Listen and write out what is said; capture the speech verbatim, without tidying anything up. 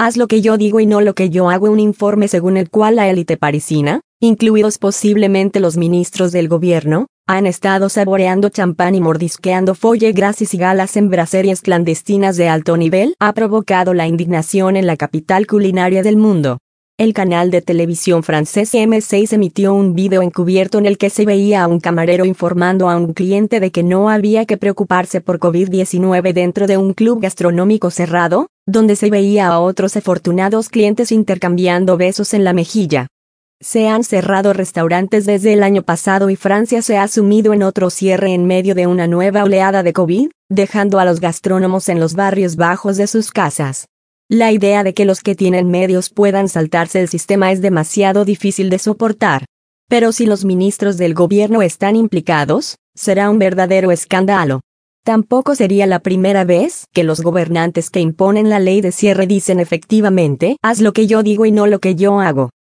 haz lo que yo digo y no lo que yo hago, un informe según el cual la élite parisina, incluidos posiblemente los ministros del gobierno, han estado saboreando champán y mordisqueando foie gras y galas en braserías clandestinas de alto nivel, ha provocado la indignación en la capital culinaria del mundo. El canal de televisión francés M seis emitió un video encubierto en el que se veía a un camarero informando a un cliente de que no había que preocuparse por COVID diecinueve dentro de un club gastronómico cerrado, donde se veía a otros afortunados clientes intercambiando besos en la mejilla. Se han cerrado restaurantes desde el año pasado y Francia se ha sumido en otro cierre en medio de una nueva oleada de COVID, dejando a los gastrónomos en los barrios bajos de sus casas. La idea de que los que tienen medios puedan saltarse el sistema es demasiado difícil de soportar. Pero si los ministros del gobierno están implicados, será un verdadero escándalo. Tampoco sería la primera vez que los gobernantes que imponen la ley de cierre dicen efectivamente, haz lo que yo digo y no lo que yo hago.